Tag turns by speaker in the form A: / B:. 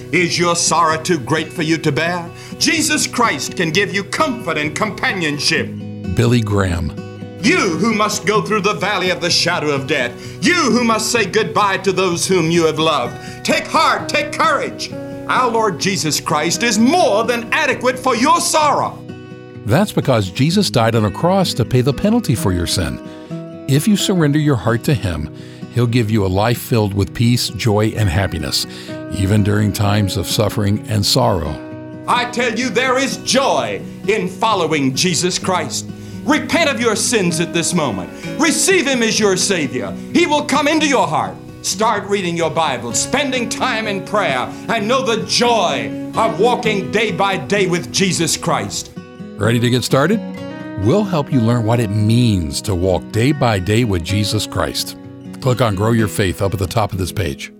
A: Is your sorrow too great for you to bear? Jesus Christ can give you comfort and companionship.
B: Billy Graham.
A: You who must go through the valley of the shadow of death. You who must say goodbye to those whom you have loved. Take heart, take courage. Our Lord Jesus Christ is more than adequate for your sorrow.
B: That's because Jesus died on a cross to pay the penalty for your sin. If you surrender your heart to Him, He'll give you a life filled with peace, joy, and happiness, even during times of suffering and sorrow.
A: I tell you, there is joy in following Jesus Christ. Repent of your sins at this moment. Receive Him as your Savior. He will come into your heart. Start reading your Bible, spending time in prayer, and know the joy of walking day by day with Jesus Christ.
B: Ready to get started? We'll help you learn what it means to walk day by day with Jesus Christ. Click on Grow Your Faith up at the top of this page.